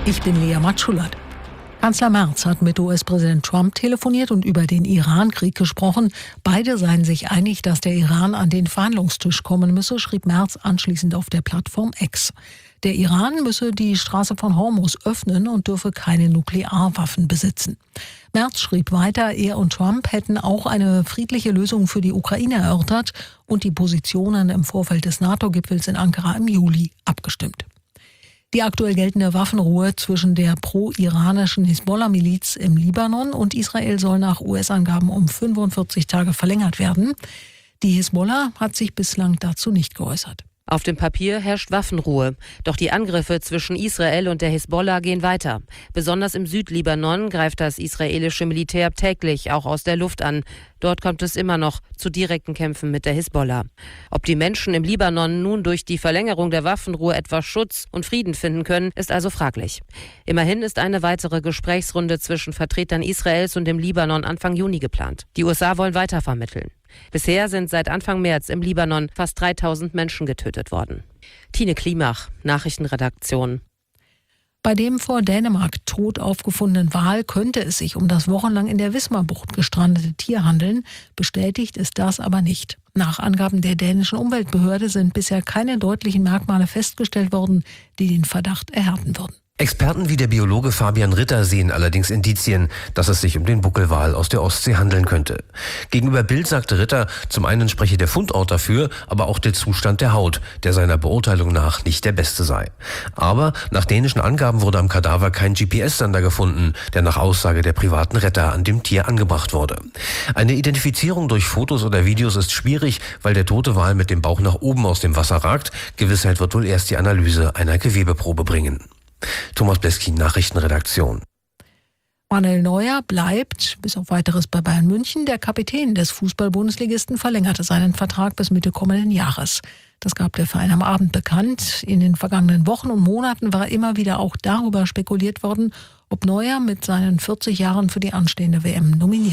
Ich bin Lea Matschulat. Kanzler Merz hat mit US-Präsident Trump telefoniert und über den Iran-Krieg gesprochen. Beide seien sich einig, dass der Iran an den Verhandlungstisch kommen müsse, schrieb Merz anschließend auf der Plattform X. Der Iran müsse die Straße von Hormuz öffnen und dürfe keine Nuklearwaffen besitzen. Merz schrieb weiter, er und Trump hätten auch eine friedliche Lösung für die Ukraine erörtert und die Positionen im Vorfeld des NATO-Gipfels in Ankara im Juli abgestimmt. Die aktuell geltende Waffenruhe zwischen der pro-iranischen Hisbollah-Miliz im Libanon und Israel soll nach US-Angaben um 45 Tage verlängert werden. Die Hisbollah hat sich bislang dazu nicht geäußert. Auf dem Papier herrscht Waffenruhe. Doch die Angriffe zwischen Israel und der Hisbollah gehen weiter. Besonders im Südlibanon greift das israelische Militär täglich auch aus der Luft an. Dort kommt es immer noch zu direkten Kämpfen mit der Hisbollah. Ob die Menschen im Libanon nun durch die Verlängerung der Waffenruhe etwas Schutz und Frieden finden können, ist also fraglich. Immerhin ist eine weitere Gesprächsrunde zwischen Vertretern Israels und dem Libanon Anfang Juni geplant. Die USA wollen weiter vermitteln. Bisher sind seit Anfang März im Libanon fast 3000 Menschen getötet worden. Tine Klimach, Nachrichtenredaktion. Bei dem vor Dänemark tot aufgefundenen Wal könnte es sich um das wochenlang in der Wismarbucht gestrandete Tier handeln. Bestätigt ist das aber nicht. Nach Angaben der dänischen Umweltbehörde sind bisher keine deutlichen Merkmale festgestellt worden, die den Verdacht erhärten würden. Experten wie der Biologe Fabian Ritter sehen allerdings Indizien, dass es sich um den Buckelwal aus der Ostsee handeln könnte. Gegenüber Bild sagte Ritter, zum einen spreche der Fundort dafür, aber auch der Zustand der Haut, der seiner Beurteilung nach nicht der beste sei. Aber nach dänischen Angaben wurde am Kadaver kein GPS-Sender gefunden, der nach Aussage der privaten Retter an dem Tier angebracht wurde. Eine Identifizierung durch Fotos oder Videos ist schwierig, weil der tote Wal mit dem Bauch nach oben aus dem Wasser ragt. Gewissheit wird wohl erst die Analyse einer Gewebeprobe bringen. Thomas Bleski, Nachrichtenredaktion. Manuel Neuer bleibt, bis auf Weiteres bei Bayern München. Der Kapitän des Fußball-Bundesligisten verlängerte seinen Vertrag bis Mitte kommenden Jahres. Das gab der Verein am Abend bekannt. In den vergangenen Wochen und Monaten war immer wieder auch darüber spekuliert worden, ob Neuer mit seinen 40 Jahren für die anstehende WM nominiert